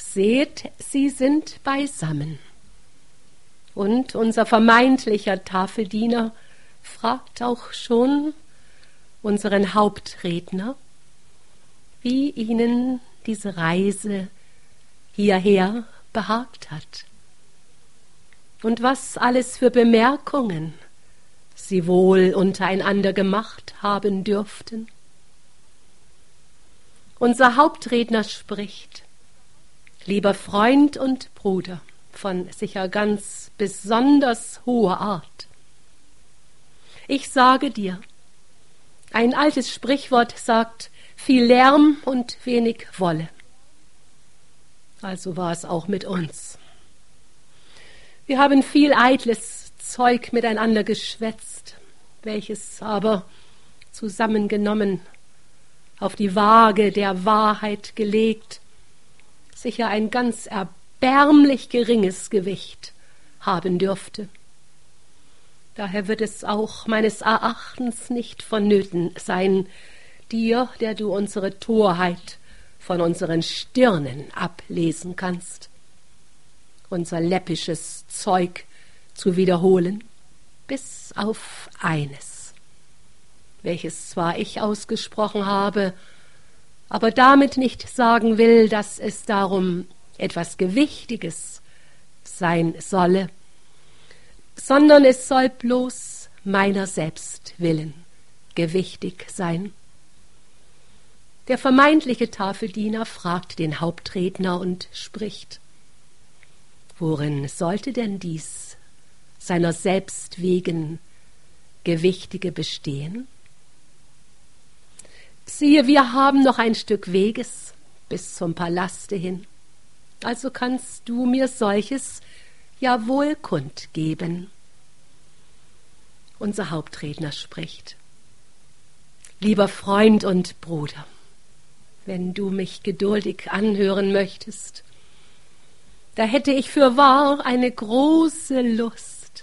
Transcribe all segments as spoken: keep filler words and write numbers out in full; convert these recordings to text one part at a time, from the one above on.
Seht, sie sind beisammen. Und unser vermeintlicher Tafeldiener fragt auch schon unseren Hauptredner, wie ihnen diese Reise hierher behagt hat und was alles für Bemerkungen sie wohl untereinander gemacht haben dürften. Unser Hauptredner spricht: Lieber Freund und Bruder, von sicher ganz besonders hoher Art. Ich sage dir, ein altes Sprichwort sagt, viel Lärm und wenig Wolle. Also war es auch mit uns. Wir haben viel eitles Zeug miteinander geschwätzt, welches aber zusammengenommen auf die Waage der Wahrheit gelegt, sicher ein ganz erbärmlich geringes Gewicht haben dürfte. Daher wird es auch meines Erachtens nicht vonnöten sein, dir, der du unsere Torheit von unseren Stirnen ablesen kannst, unser läppisches Zeug zu wiederholen, bis auf eines, welches zwar ich ausgesprochen habe, aber damit nicht sagen will, dass es darum etwas Gewichtiges sein solle, sondern es soll bloß meiner selbst willen gewichtig sein. Der vermeintliche Tafeldiener fragt den Hauptredner und spricht: Worin sollte denn dies seiner selbst wegen Gewichtige bestehen? Siehe, wir haben noch ein Stück Weges bis zum Palaste hin, also kannst du mir solches ja wohl kundgeben. Unser Hauptredner spricht: Lieber Freund und Bruder, wenn du mich geduldig anhören möchtest, da hätte ich fürwahr eine große Lust,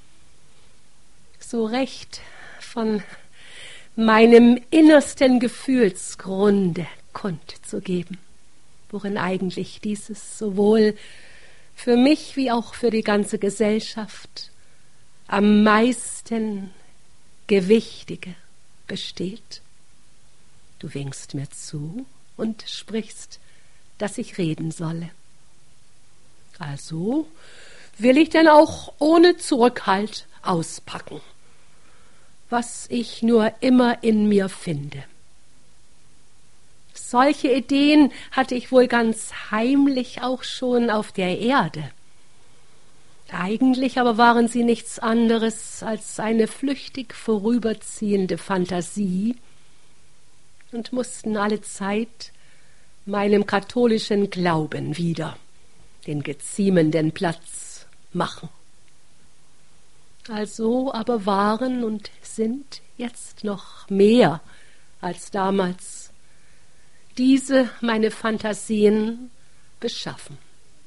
so recht von meinem innersten Gefühlsgrunde kundzugeben, worin eigentlich dieses sowohl für mich wie auch für die ganze Gesellschaft am meisten Gewichtige besteht. Du winkst mir zu und sprichst, dass ich reden solle. Also will ich denn auch ohne Zurückhalt auspacken, was ich nur immer in mir finde. Solche Ideen hatte ich wohl ganz heimlich auch schon auf der Erde. Eigentlich aber waren sie nichts anderes als eine flüchtig vorüberziehende Fantasie und mussten alle Zeit meinem katholischen Glauben wieder den geziemenden Platz machen. Also aber waren und sind jetzt noch mehr als damals diese meine Fantasien beschaffen.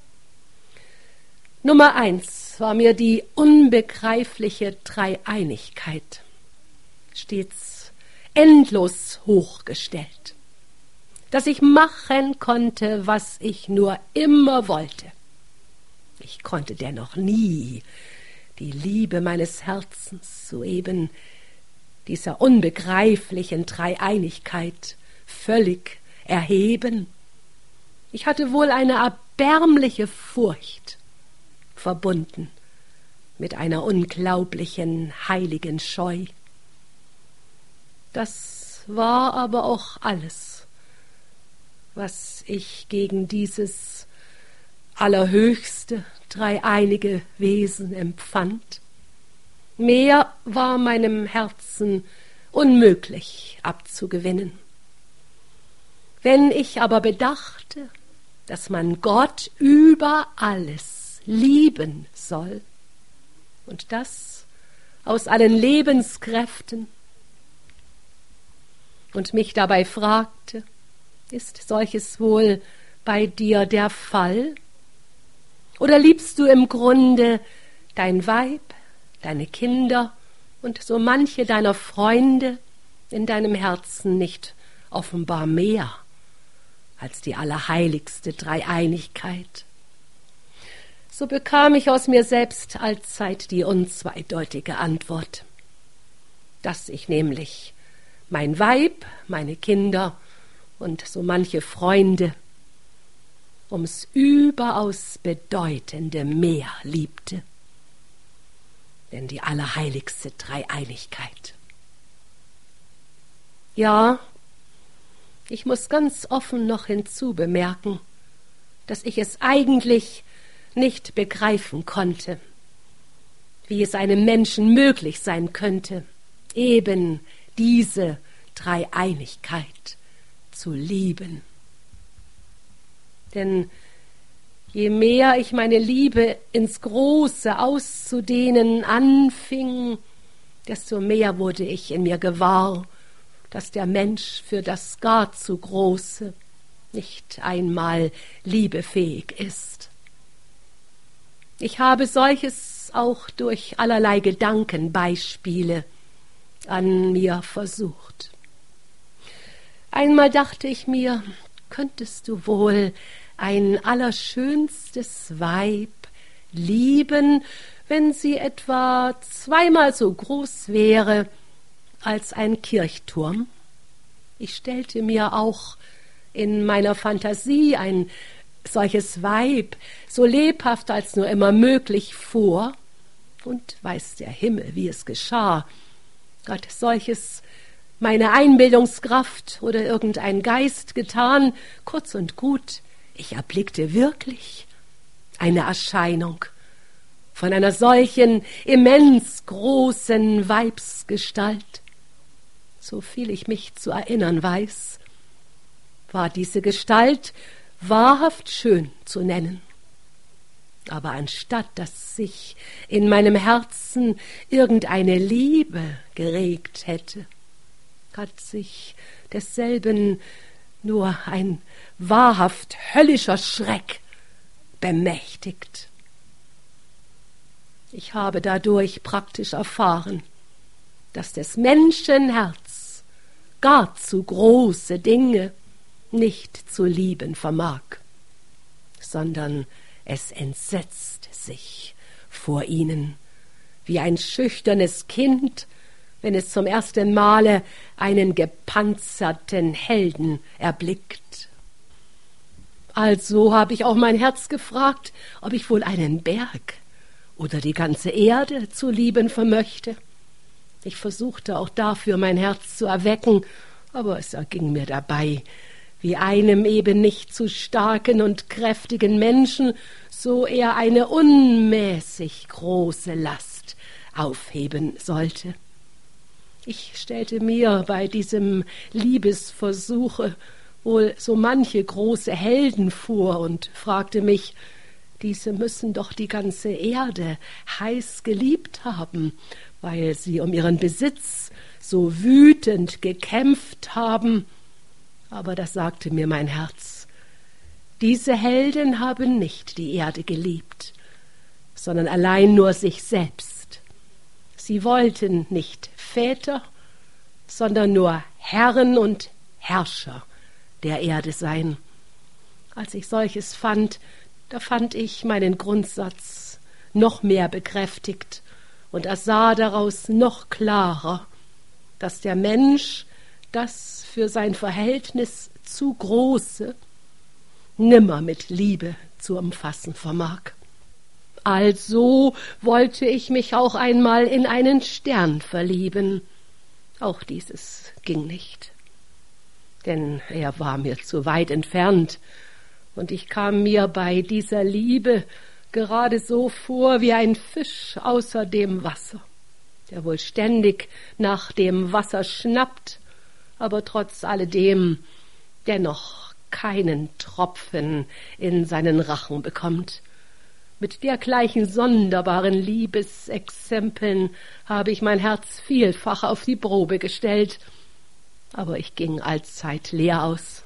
Nummer eins war mir die unbegreifliche Dreieinigkeit, stets endlos hochgestellt, dass ich machen konnte, was ich nur immer wollte. Ich konnte dennoch nie die Liebe meines Herzens soeben dieser unbegreiflichen Dreieinigkeit völlig erheben. Ich hatte wohl eine erbärmliche Furcht verbunden mit einer unglaublichen heiligen Scheu. Das war aber auch alles, was ich gegen dieses allerhöchste dreieinige Wesen empfand. Mehr war meinem Herzen unmöglich abzugewinnen. Wenn ich aber bedachte, dass man Gott über alles lieben soll und das aus allen Lebenskräften, und mich dabei fragte, ist solches wohl bei dir der Fall? Oder liebst du im Grunde dein Weib, deine Kinder und so manche deiner Freunde in deinem Herzen nicht offenbar mehr als die allerheiligste Dreieinigkeit. So bekam ich aus mir selbst allzeit die unzweideutige Antwort, dass ich nämlich mein Weib, meine Kinder und so manche Freunde ums überaus bedeutende mehr liebte, denn die allerheiligste Dreieinigkeit. Ja, ich muss ganz offen noch hinzubemerken, dass ich es eigentlich nicht begreifen konnte, wie es einem Menschen möglich sein könnte, eben diese Dreieinigkeit zu lieben. Denn je mehr ich meine Liebe ins Große auszudehnen anfing, desto mehr wurde ich in mir gewahr, dass der Mensch für das gar zu Große nicht einmal liebefähig ist. Ich habe solches auch durch allerlei Gedankenbeispiele an mir versucht. Einmal dachte ich mir, könntest du wohl ein allerschönstes Weib lieben, wenn sie etwa zweimal so groß wäre als ein Kirchturm? Ich stellte mir auch in meiner Fantasie ein solches Weib so lebhaft als nur immer möglich vor, und weiß der Himmel, wie es geschah. Hat solches meine Einbildungskraft oder irgendein Geist getan, kurz und gut, ich erblickte wirklich eine Erscheinung von einer solchen immens großen Weibsgestalt. So viel ich mich zu erinnern weiß, war diese Gestalt wahrhaft schön zu nennen. Aber anstatt dass sich in meinem Herzen irgendeine Liebe geregt hätte, hat sich desselben nur ein wahrhaft höllischer Schreck bemächtigt. Ich habe dadurch praktisch erfahren, dass des Menschen Herz gar zu große Dinge nicht zu lieben vermag, sondern es entsetzt sich vor ihnen, wie ein schüchternes Kind, wenn es zum ersten Male einen gepanzerten Helden erblickt. Also habe ich auch mein Herz gefragt, ob ich wohl einen Berg oder die ganze Erde zu lieben vermöchte. Ich versuchte auch dafür mein Herz zu erwecken, aber es erging mir dabei wie einem eben nicht zu starken und kräftigen Menschen, so er eine unmäßig große Last aufheben sollte. Ich stellte mir bei diesem Liebesversuche wohl so manche große Helden vor und fragte mich, diese müssen doch die ganze Erde heiß geliebt haben, weil sie um ihren Besitz so wütend gekämpft haben. Aber das sagte mir mein Herz. Diese Helden haben nicht die Erde geliebt, sondern allein nur sich selbst. Sie wollten nicht Väter, sondern nur Herren und Herrscher der Erde sein. Als ich solches fand, da fand ich meinen Grundsatz noch mehr bekräftigt und ersah daraus noch klarer, dass der Mensch das für sein Verhältnis zu Große nimmer mit Liebe zu umfassen vermag. Also wollte ich mich auch einmal in einen Stern verlieben. Auch dieses ging nicht, denn er war mir zu weit entfernt, und ich kam mir bei dieser Liebe gerade so vor wie ein Fisch außer dem Wasser, der wohl ständig nach dem Wasser schnappt, aber trotz alledem dennoch keinen Tropfen in seinen Rachen bekommt. Mit dergleichen sonderbaren Liebesexempeln habe ich mein Herz vielfach auf die Probe gestellt, aber ich ging allzeit leer aus.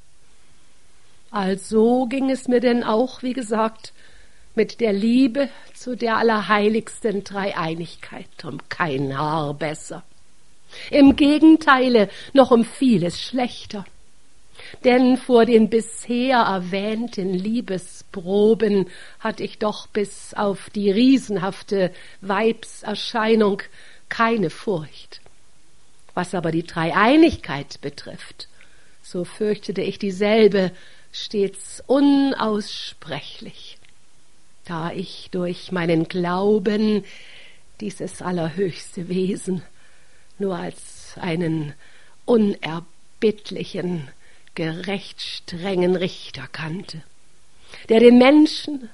Also ging es mir denn auch, wie gesagt, mit der Liebe zu der allerheiligsten Dreieinigkeit um kein Haar besser. Im Gegenteile noch um vieles schlechter. Denn vor den bisher erwähnten Liebesproben hatte ich doch bis auf die riesenhafte Weibserscheinung keine Furcht. Was aber die Dreieinigkeit betrifft, so fürchtete ich dieselbe stets unaussprechlich, da ich durch meinen Glauben dieses allerhöchste Wesen nur als einen unerbittlichen, gerecht strengen Richter kannte, der den Menschen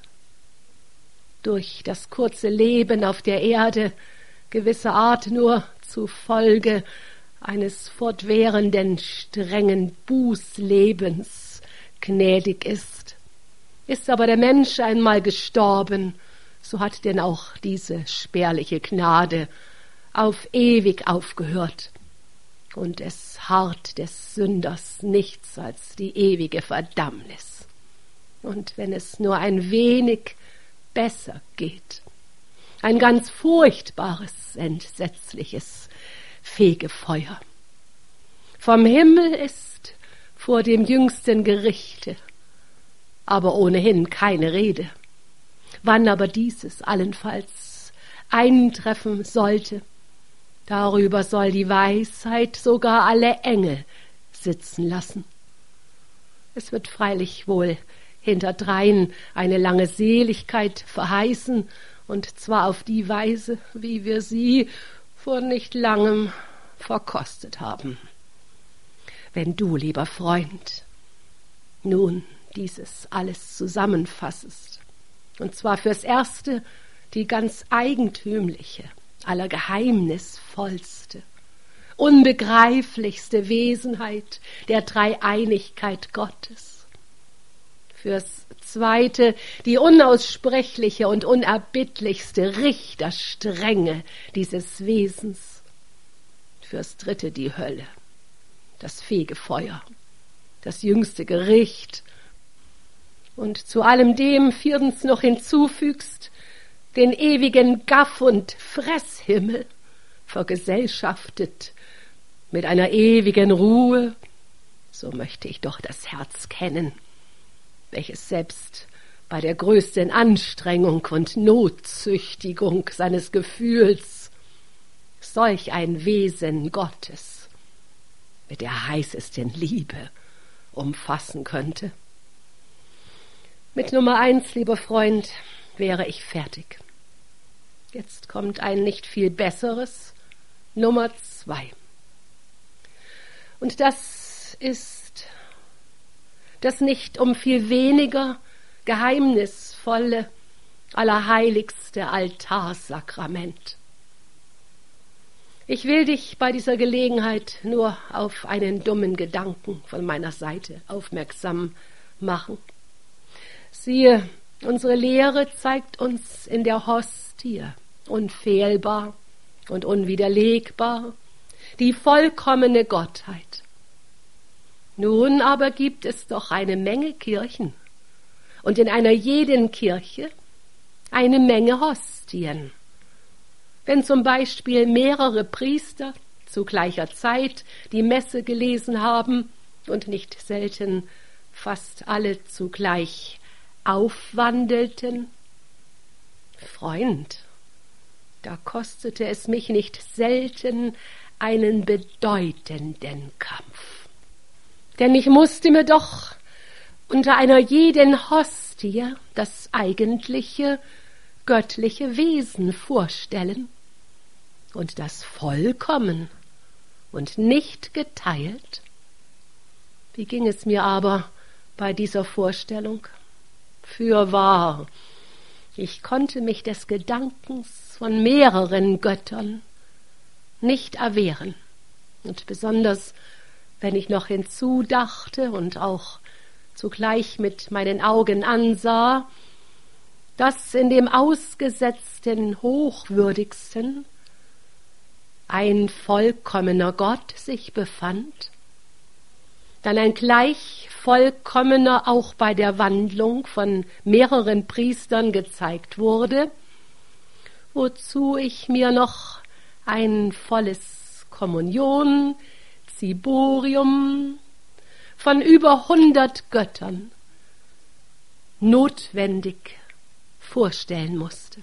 durch das kurze Leben auf der Erde gewisser Art nur zufolge eines fortwährenden strengen Bußlebens gnädig ist. Ist aber der Mensch einmal gestorben, so hat denn auch diese spärliche Gnade auf ewig aufgehört. Und es harrt des Sünders nichts als die ewige Verdammnis. Und wenn es nur ein wenig besser geht, ein ganz furchtbares, entsetzliches Fegefeuer vom Himmel ist vor dem jüngsten Gerichte, aber ohnehin keine Rede. Wann aber dieses allenfalls eintreffen sollte, darüber soll die Weisheit sogar alle Engel sitzen lassen. Es wird freilich wohl hinterdrein eine lange Seligkeit verheißen, und zwar auf die Weise, wie wir sie vor nicht langem verkostet haben. Wenn du, lieber Freund, nun dieses alles zusammenfassest, und zwar fürs Erste die ganz eigentümliche, allergeheimnisvollste, unbegreiflichste Wesenheit der Dreieinigkeit Gottes. Fürs Zweite die unaussprechliche und unerbittlichste Richterstrenge dieses Wesens. Fürs Dritte die Hölle, das Fegefeuer, das jüngste Gericht. Und zu allem dem viertens noch hinzufügst, den ewigen Gaff- und Fresshimmel, vergesellschaftet mit einer ewigen Ruhe, so möchte ich doch das Herz kennen, welches selbst bei der größten Anstrengung und Notzüchtigung seines Gefühls solch ein Wesen Gottes mit der heißesten Liebe umfassen könnte. Mit Nummer eins, lieber Freund, wäre ich fertig. Jetzt kommt ein nicht viel besseres, Nummer zwei. Und das ist das nicht um viel weniger geheimnisvolle, allerheiligste Altarsakrament. Ich will dich bei dieser Gelegenheit nur auf einen dummen Gedanken von meiner Seite aufmerksam machen. Siehe, unsere Lehre zeigt uns in der Hostie unfehlbar und unwiderlegbar die vollkommene Gottheit. Nun aber gibt es doch eine Menge Kirchen und in einer jeden Kirche eine Menge Hostien. Wenn zum Beispiel mehrere Priester zu gleicher Zeit die Messe gelesen haben und nicht selten fast alle zugleich aufwandelten, Freund, da kostete es mich nicht selten einen bedeutenden Kampf. Denn ich musste mir doch unter einer jeden Hostie das eigentliche göttliche Wesen vorstellen und das vollkommen und nicht geteilt. Wie ging es mir aber bei dieser Vorstellung? Fürwahr, ich konnte mich des Gedankens von mehreren Göttern nicht erwehren. Und besonders, wenn ich noch hinzudachte und auch zugleich mit meinen Augen ansah, dass in dem ausgesetzten Hochwürdigsten ein vollkommener Gott sich befand, dann ein gleich vollkommener auch bei der Wandlung von mehreren Priestern gezeigt wurde, wozu ich mir noch ein volles Kommunion, Ziborium, von über hundert Göttern notwendig vorstellen musste.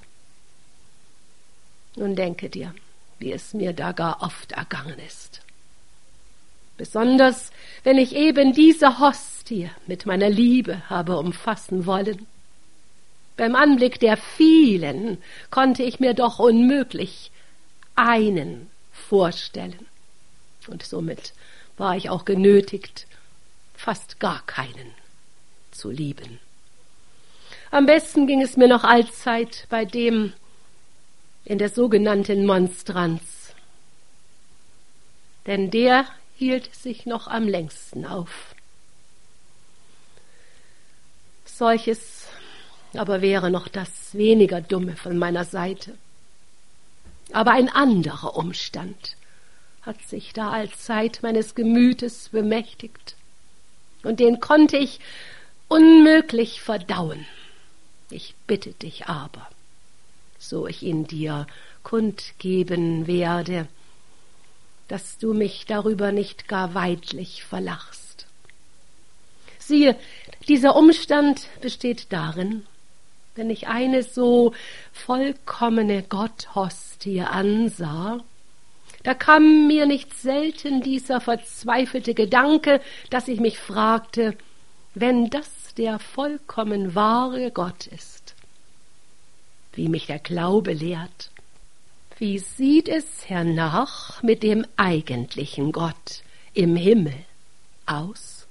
Nun denke dir, wie es mir da gar oft ergangen ist. Besonders, wenn ich eben diese Hostie mit meiner Liebe habe umfassen wollen. Beim Anblick der vielen konnte ich mir doch unmöglich einen vorstellen. Und somit war ich auch genötigt, fast gar keinen zu lieben. Am besten ging es mir noch allzeit bei dem in der sogenannten Monstranz. Denn der hielt sich noch am längsten auf. Solches aber wäre noch das weniger Dumme von meiner Seite. Aber ein anderer Umstand hat sich da allzeit meines Gemütes bemächtigt, und den konnte ich unmöglich verdauen. Ich bitte dich aber, so ich ihn dir kundgeben werde, dass du mich darüber nicht gar weidlich verlachst. Siehe, dieser Umstand besteht darin, wenn ich eine so vollkommene Gotthostie ansah, da kam mir nicht selten dieser verzweifelte Gedanke, dass ich mich fragte, wenn das der vollkommen wahre Gott ist, wie mich der Glaube lehrt, wie sieht es hernach mit dem eigentlichen Gott im Himmel aus?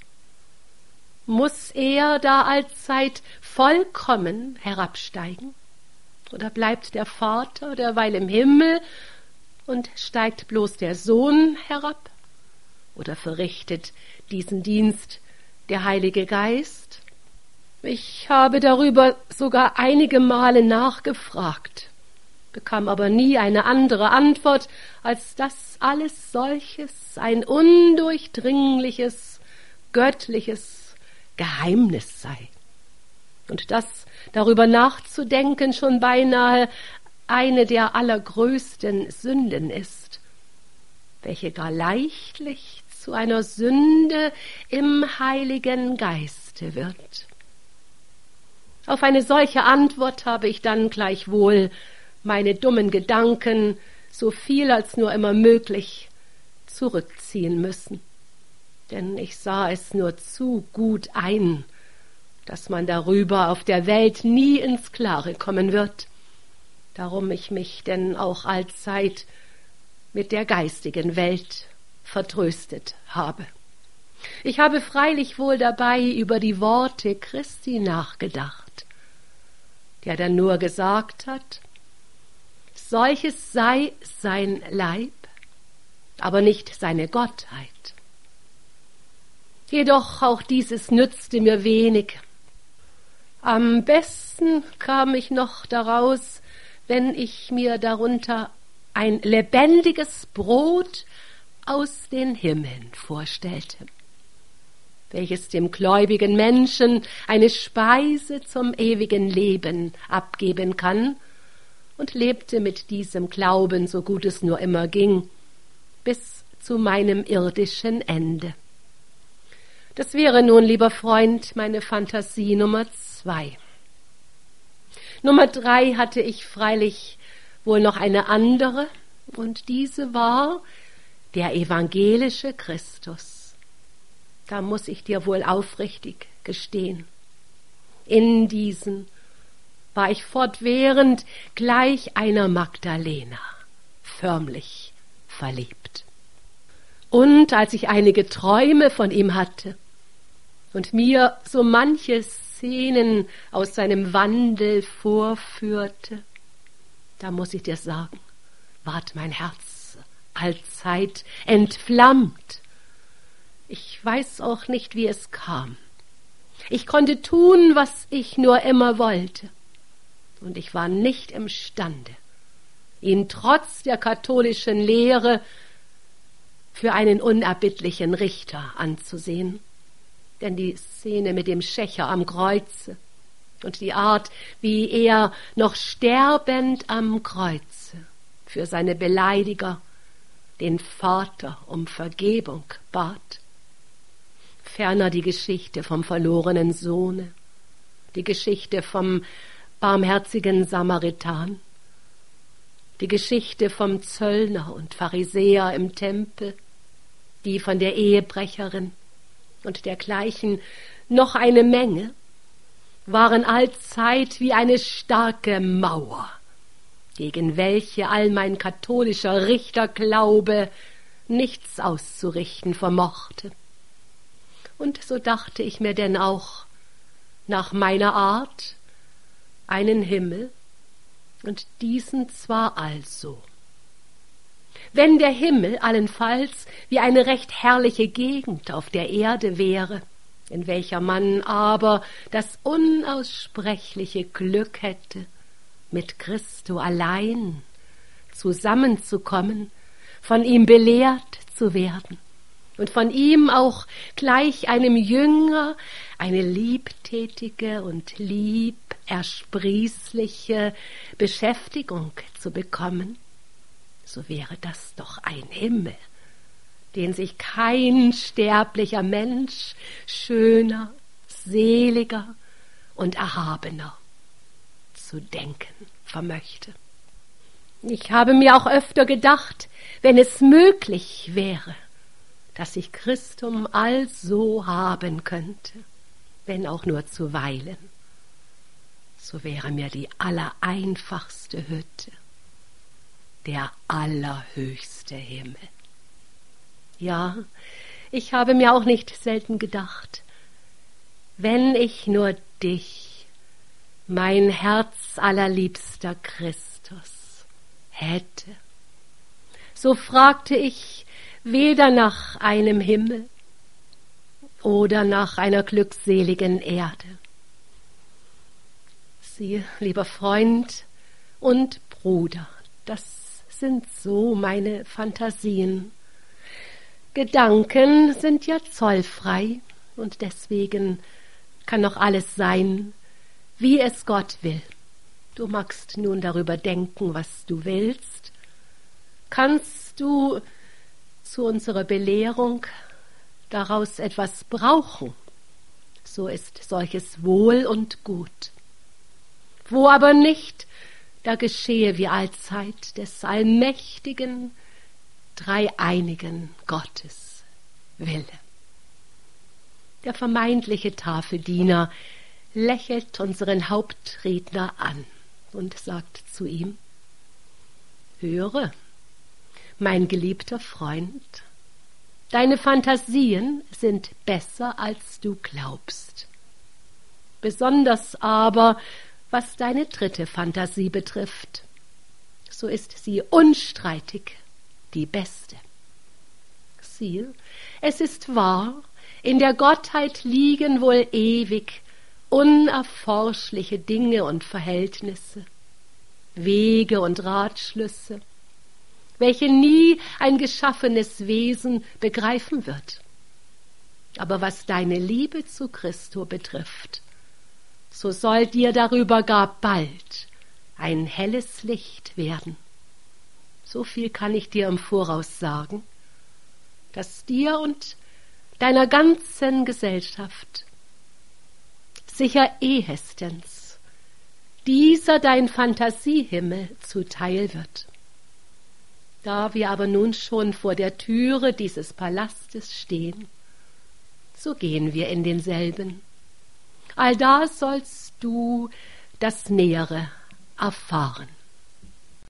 Muss er da allzeit vollkommen herabsteigen? Oder bleibt der Vater derweil im Himmel und steigt bloß der Sohn herab? Oder verrichtet diesen Dienst der Heilige Geist? Ich habe darüber sogar einige Male nachgefragt, bekam aber nie eine andere Antwort, als dass alles solches ein undurchdringliches, göttliches Geheimnis sei. Und dass darüber nachzudenken schon beinahe eine der allergrößten Sünden ist, welche gar leichtlich zu einer Sünde im Heiligen Geiste wird. Auf eine solche Antwort habe ich dann gleichwohl meine dummen Gedanken, so viel als nur immer möglich, zurückziehen müssen. Denn ich sah es nur zu gut ein, dass man darüber auf der Welt nie ins Klare kommen wird, darum ich mich denn auch allzeit mit der geistigen Welt vertröstet habe. Ich habe freilich wohl dabei über die Worte Christi nachgedacht, der dann nur gesagt hat, solches sei sein Leib, aber nicht seine Gottheit. Jedoch auch dieses nützte mir wenig. Am besten kam ich noch daraus, wenn ich mir darunter ein lebendiges Brot aus den Himmeln vorstellte, welches dem gläubigen Menschen eine Speise zum ewigen Leben abgeben kann, und lebte mit diesem Glauben, so gut es nur immer ging, bis zu meinem irdischen Ende. Das wäre nun, lieber Freund, meine Fantasie Nummer zwei. Nummer drei hatte ich freilich wohl noch eine andere, und diese war der evangelische Christus. Da muss ich dir wohl aufrichtig gestehen. In diesen war ich fortwährend gleich einer Magdalena förmlich verliebt. Und als ich einige Träume von ihm hatte und mir so manche Szenen aus seinem Wandel vorführte, da muss ich dir sagen, ward mein Herz allzeit entflammt. Ich weiß auch nicht, wie es kam. Ich konnte tun, was ich nur immer wollte. Und ich war nicht imstande, ihn trotz der katholischen Lehre für einen unerbittlichen Richter anzusehen. Denn die Szene mit dem Schächer am Kreuze und die Art, wie er noch sterbend am Kreuze für seine Beleidiger den Vater um Vergebung bat, ferner die Geschichte vom verlorenen Sohne, die Geschichte vom barmherzigen Samaritan, die Geschichte vom Zöllner und Pharisäer im Tempel, die von der Ehebrecherin und dergleichen noch eine Menge, waren allzeit wie eine starke Mauer, gegen welche all mein katholischer Richterglaube nichts auszurichten vermochte. Und so dachte ich mir denn auch nach meiner Art einen Himmel, und diesen zwar also. Wenn der Himmel allenfalls wie eine recht herrliche Gegend auf der Erde wäre, in welcher man aber das unaussprechliche Glück hätte, mit Christo allein zusammenzukommen, von ihm belehrt zu werden und von ihm auch gleich einem Jünger eine liebtätige und lieb ersprießliche Beschäftigung zu bekommen, so wäre das doch ein Himmel, den sich kein sterblicher Mensch schöner, seliger und erhabener zu denken vermöchte. Ich habe mir auch öfter gedacht, wenn es möglich wäre, dass ich Christum also haben könnte, wenn auch nur zuweilen, so wäre mir die allereinfachste Hütte der allerhöchste Himmel. Ja, ich habe mir auch nicht selten gedacht, wenn ich nur dich, mein herzallerliebster Christus, hätte, so fragte ich weder nach einem Himmel oder nach einer glückseligen Erde. Sie, lieber Freund und Bruder, das sind so meine Fantasien. Gedanken sind ja zollfrei und deswegen kann noch alles sein, wie es Gott will. Du magst nun darüber denken, was du willst. Kannst du zu unserer Belehrung daraus etwas brauchen, so ist solches wohl und gut. Wo aber nicht, da geschehe wie allzeit des allmächtigen, dreieinigen Gottes Wille. Der vermeintliche Tafeldiener lächelt unseren Hauptredner an und sagt zu ihm: Höre, mein geliebter Freund, deine Fantasien sind besser, als du glaubst. Besonders aber, was deine dritte Fantasie betrifft, so ist sie unstreitig die beste. Siehe, es ist wahr, in der Gottheit liegen wohl ewig unerforschliche Dinge und Verhältnisse, Wege und Ratschlüsse, welche nie ein geschaffenes Wesen begreifen wird. Aber was deine Liebe zu Christo betrifft, so soll dir darüber gar bald ein helles Licht werden. So viel kann ich dir im Voraus sagen, dass dir und deiner ganzen Gesellschaft sicher ehestens dieser dein Fantasiehimmel zuteil wird. Da wir aber nun schon vor der Türe dieses Palastes stehen, so gehen wir in denselben. Allda sollst du das Nähere erfahren.